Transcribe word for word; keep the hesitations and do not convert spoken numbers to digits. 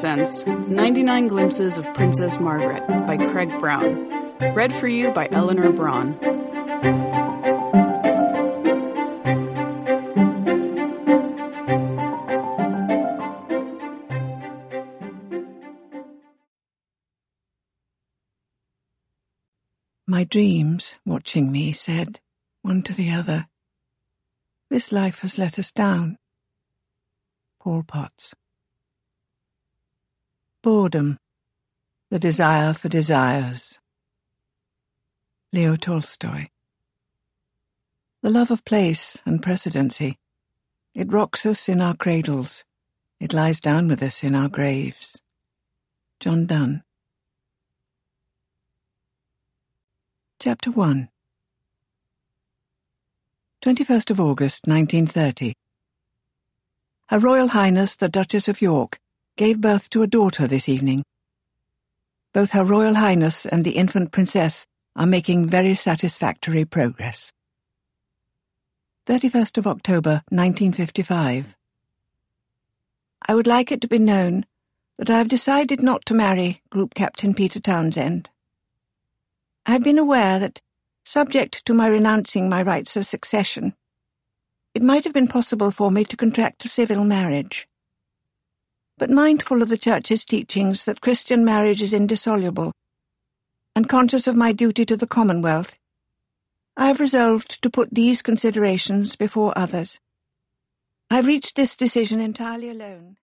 presents ninety-nine Glimpses of Princess Margaret by Craig Brown. Read for you by Eleanor Braun. My dreams, watching me, said, one to the other, "This life has let us down." Paul Potts. Boredom, the desire for desires. Leo Tolstoy. The love of place and precedency. It rocks us in our cradles. It lies down with us in our graves. John Donne. Chapter one. twenty-first of August, nineteen thirty. Her Royal Highness the Duchess of York gave birth to a daughter this evening. Both Her Royal Highness and the infant princess are making very satisfactory progress. thirty-first of October, nineteen fifty-five. I would like it to be known that I have decided not to marry Group Captain Peter Townsend. I have been aware that, subject to my renouncing my rights of succession, it might have been possible for me to contract a civil marriage. But mindful of the Church's teachings that Christian marriage is indissoluble, and conscious of my duty to the Commonwealth, I have resolved to put these considerations before others. I have reached this decision entirely alone.